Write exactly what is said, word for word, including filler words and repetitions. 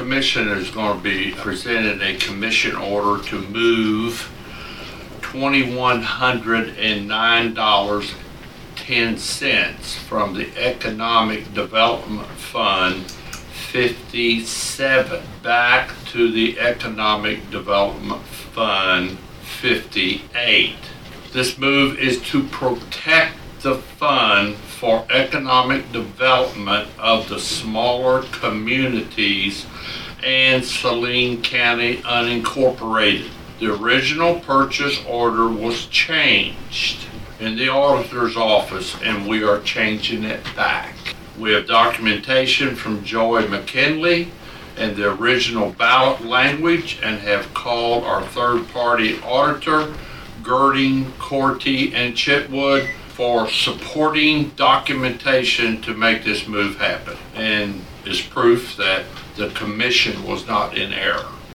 commission is going to be presenting a commission order to move two thousand one hundred nine dollars and ten cents from the Economic Development Fund fifty-seven back to the Economic Development Fund fifty-eight. This move is to protect the fund for economic development of the smaller communities and Saline County unincorporated. The original purchase order was changed in the auditor's office, and we are changing it back. We have documentation from Joey McKinley and the original ballot language, and have called our third-party auditor, Girding, Corti, and Chitwood, for supporting documentation to make this move happen, and is proof that the commission was not in error.